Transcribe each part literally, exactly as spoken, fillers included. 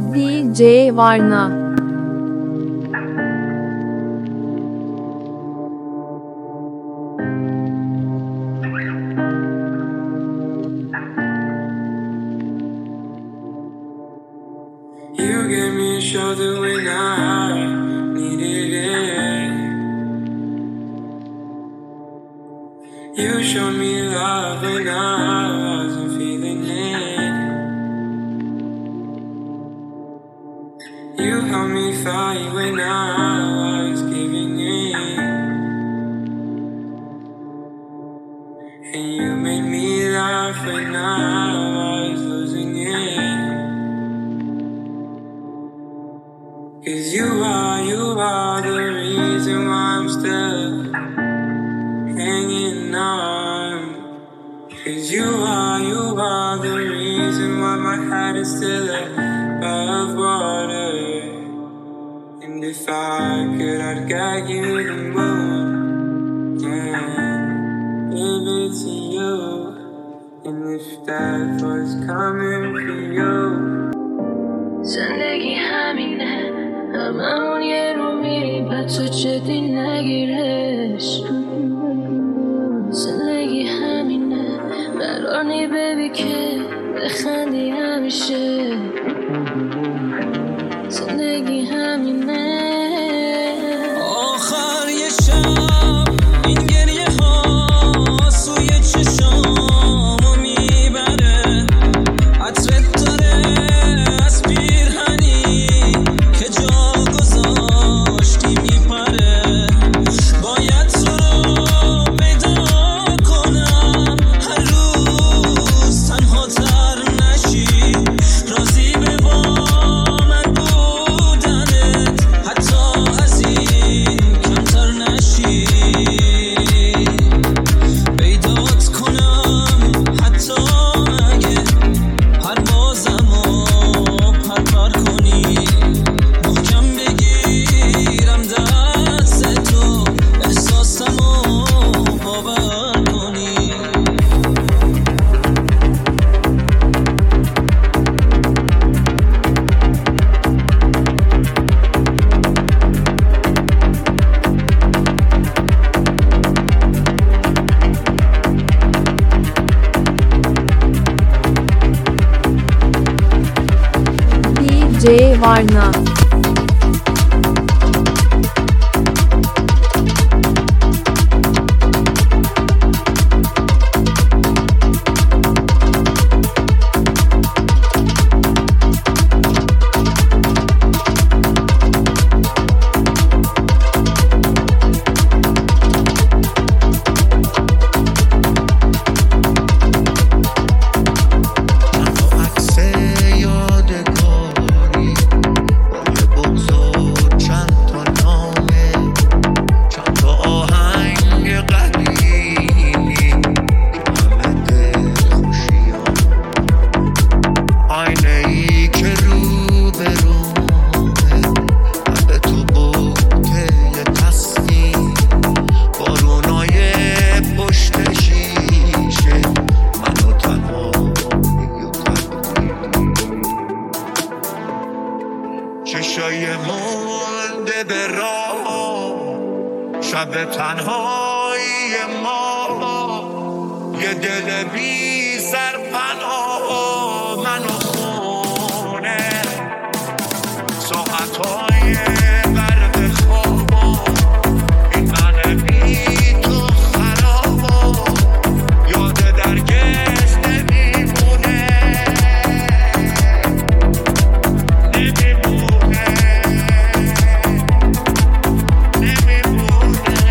دی جی Varna. You gave me a shoulder when I needed it. You showed me love when I wasn't feeling it. You helped me fight when I was giving in. And you made me laugh when I was losing it. Cause you are, you are the reason why I'm still hanging on. Cause you are, you are the reason why my heart is still above water. And if I could, I'd get you the moon and give it to you. And if death was coming for you, زندگی همینه هممون یه رو میریم حتی جدی نگیرش. زندگی همینه قرار نی ببی که بخندی همیشه. زندگی همینه آخر یه شب این گریه ها سوی چشامو میبره. عطرت داره از پیرهنی که جا گذاشتی میپره. باید تو رو پیدا کنم هر روز تنها تر نشی. راضی به با من بودنت حتی از این کمتر نشی. پیدات کنم حتی اگه پروازمو پرپر کنی. محکم بگیرم دست تو احساسمو باور کنی. دی جی Varna. چشای مونده به راه شب تنهایی ما. یه دل بی سرپناه منو خونه ساعتهای غرق خوابا. این من بی تو خرابا یاد درگشت نمیمونه نمیمونه نمیمونه.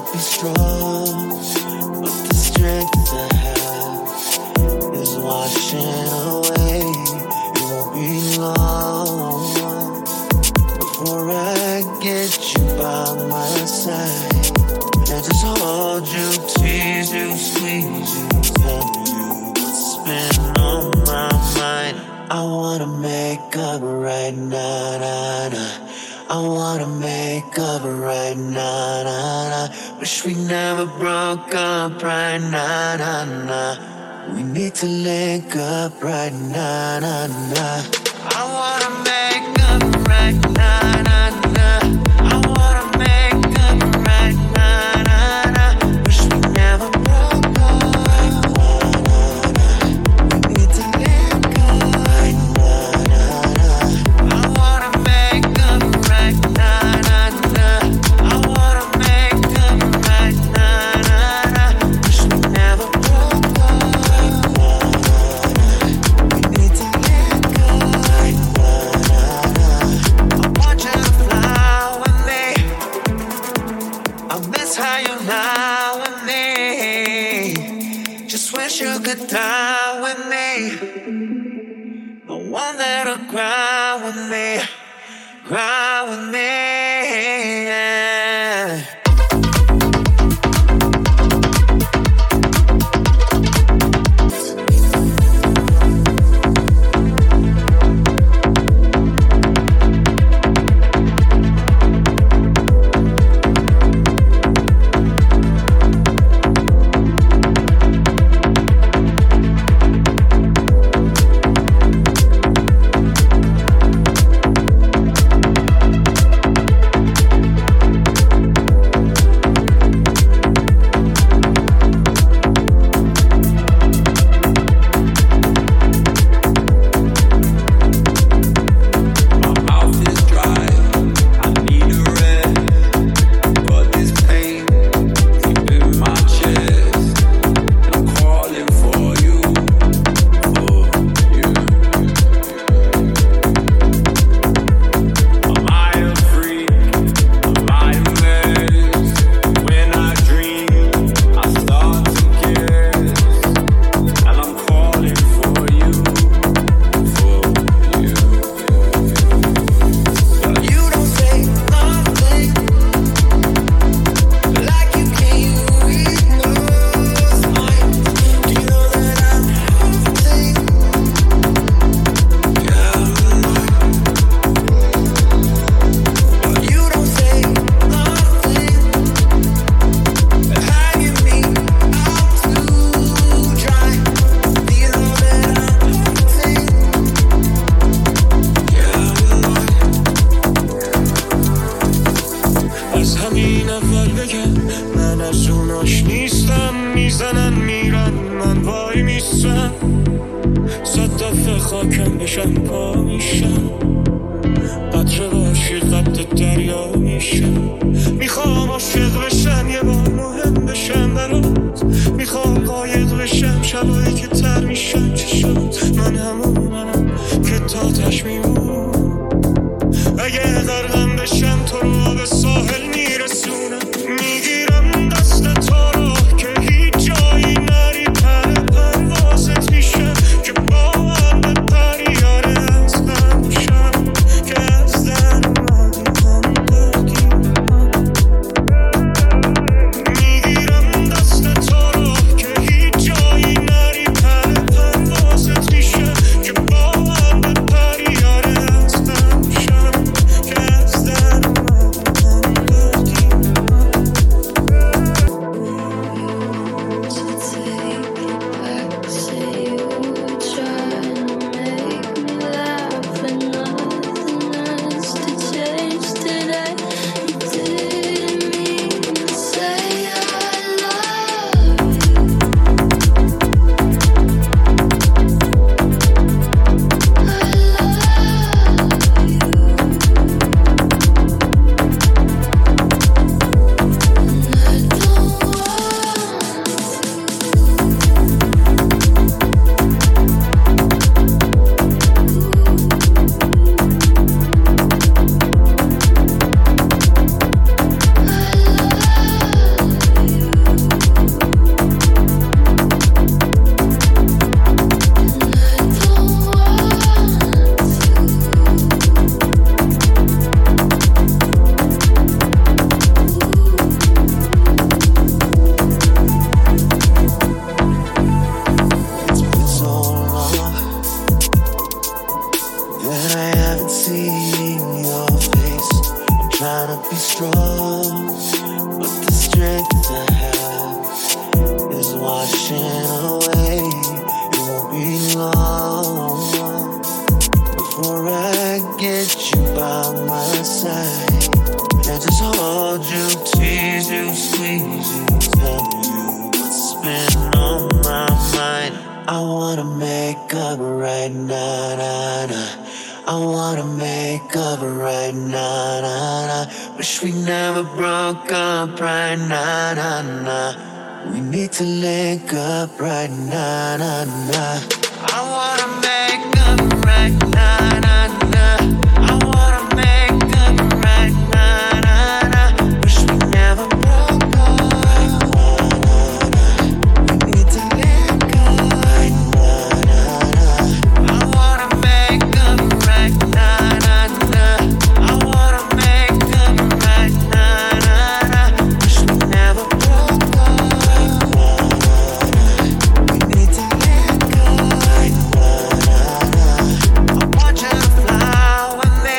be strong, but the strength I have is washing away. It won't be long before I get you by my side and just hold you, tease you, squeeze you, tell you what's been on my mind. I wanna make up right now, nah, nah. I wanna make up right now, nah, nah. Wish we never broke up right now, nah, nah. We need to link up right now, nah, nah. I wanna make up right now, nah, nah. I wanna make up right now, nah, nah. Wish we never broke up right now, nah, nah. We need to link up right now, nah, nah. I wanna make up right now, nah, nah. I wanna make up right now, nah, nah. Wish we never broke up right now, nah, nah. We need to link up right now, nah, nah. I want you to fly with me. I miss how you lie with me. Just wish you could die with me. The one that'll cry with me, cry with me, yeah. Shut crazy. Tell you what's been on my mind. I wanna make up right now, nah, nah. I wanna make up right now, nah, nah. Wish we never broke up right now, nah, nah. We need to link up right now, nah, nah. I wanna make up right now, nah, nah. I wanna make up right now, nah, nah. Wish we never broke up right now, nah, nah. We need to link up right now, nah, nah. I wanna make up right now, nah, nah. I wanna make up right now, nah, nah. Wish we never broke up right now, nah, nah. We need to link up right now, nah, nah. I want you to fly with me.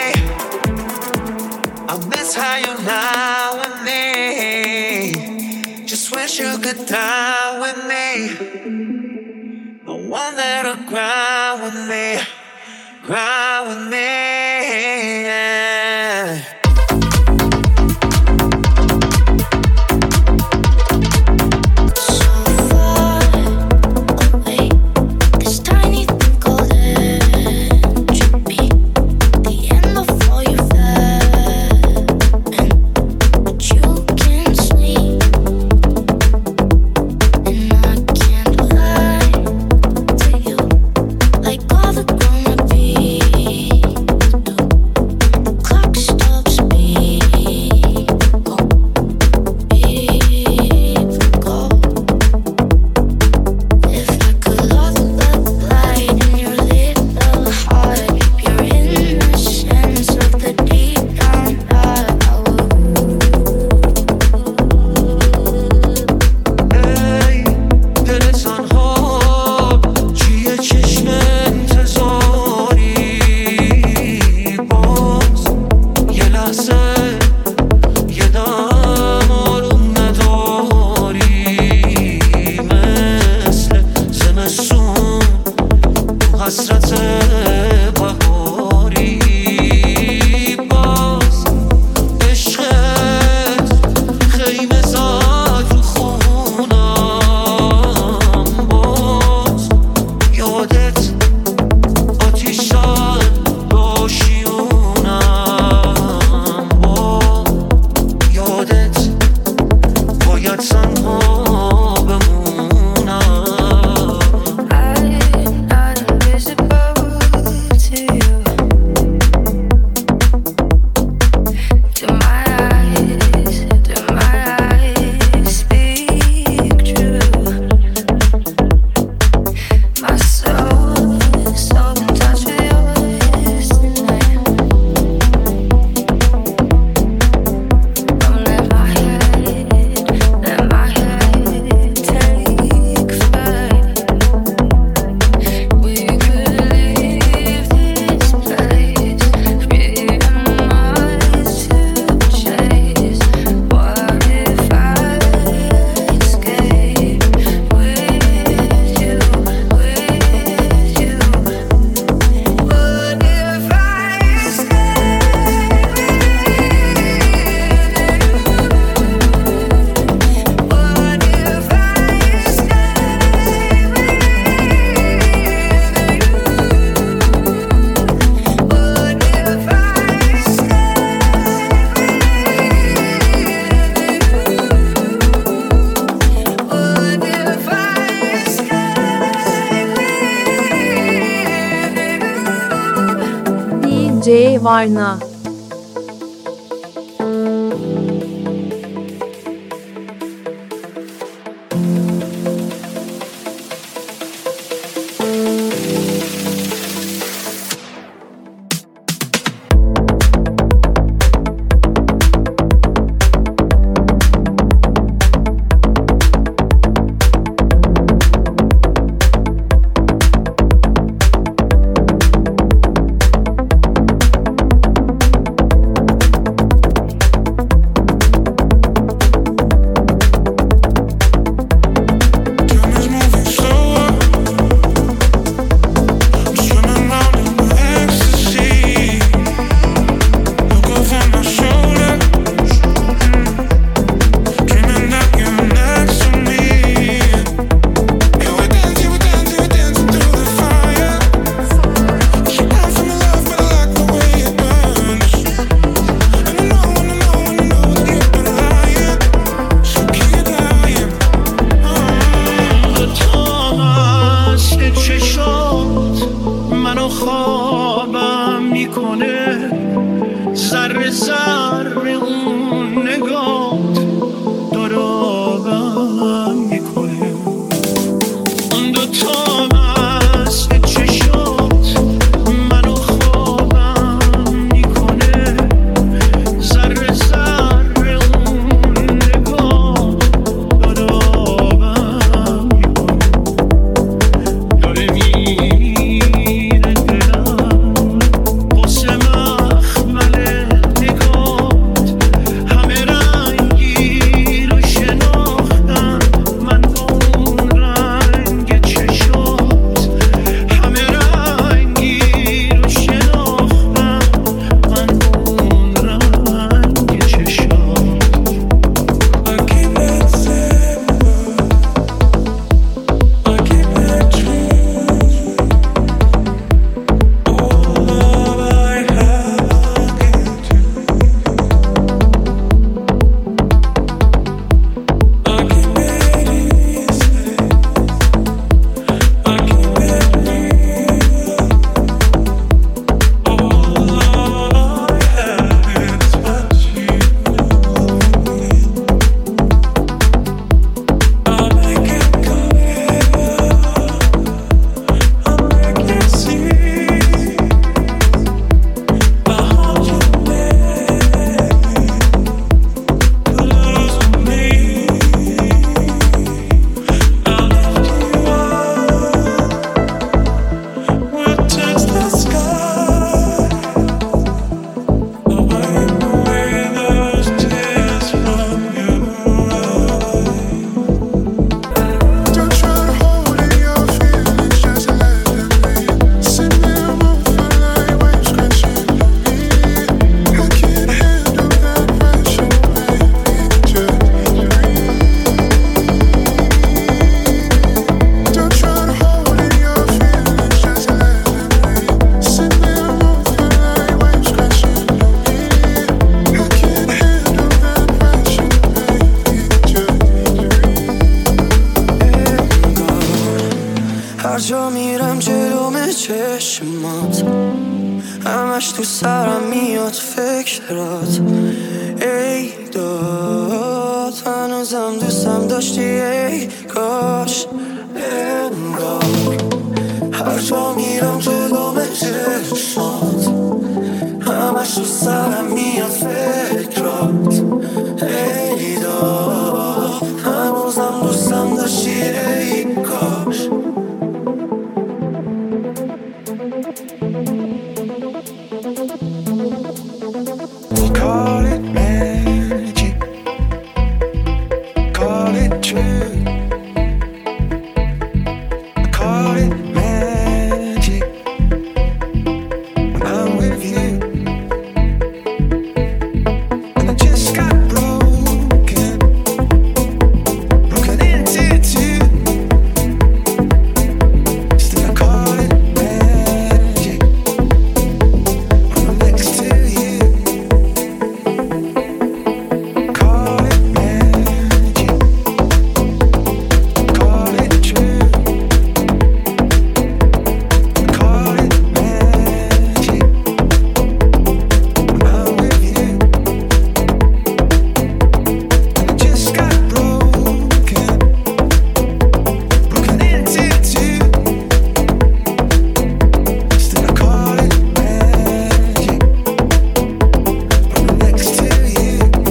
I miss how you lie with me. Just wish you could die with me. The one that'll cry with me, cry with me. Yeah. D J Varna. هر جا میرم جلوم چشمات، همش تو سرم میاد فکرات. ای داد هنوزم دوستم داشتی، ای کاش انگار هر جا میرم جلوم چشمات، همش تو سرم میاد فکرات. ای داد هنوزم دوستم داشتی، ای کاش. Call it magic, call it true, call it magic when I'm with you. And I just got broken, broken into two. Still I call it magic when I'm next to you. Call it magic, call it true, call it magic when I'm with you. And I just got broken, broken into two. Still I call it magic when I'm next to you.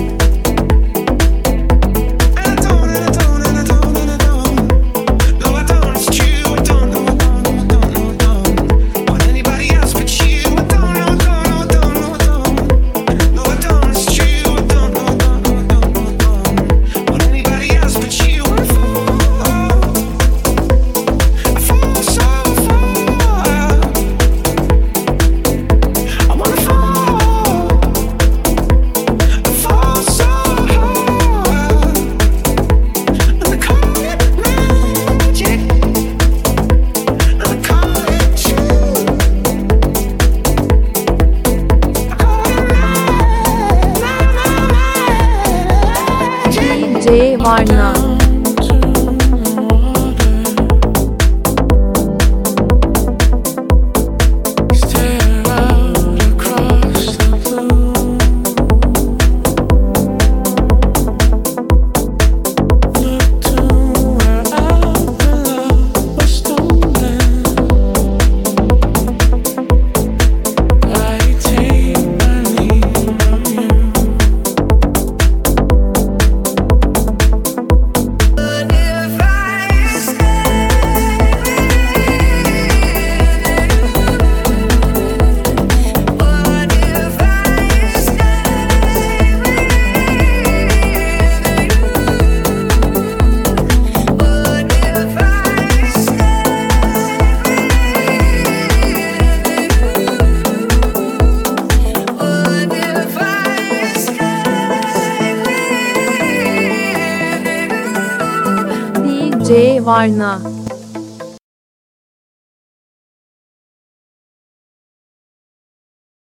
And I don't, and I don't, and I don't, and I don't. No, I don't, it's true. I don't, no, I don't, no, I don't, no, I don't want anybody else but you. I don't, no, I don't, no, I don't, no, I don't. No, I don't, it's true. I don't, no, I don't, no, I don't, no, I don't want anybody else but you. I fall, I fall so far. I wanna fall, I fall so hard. And I call it magic, and I call it true. I call it magic. D J Varna. Stare out across the blue. Look to where our love was stolen. I take my leave of you. What if I stay What if I stay What if I What if I stay D J Varna.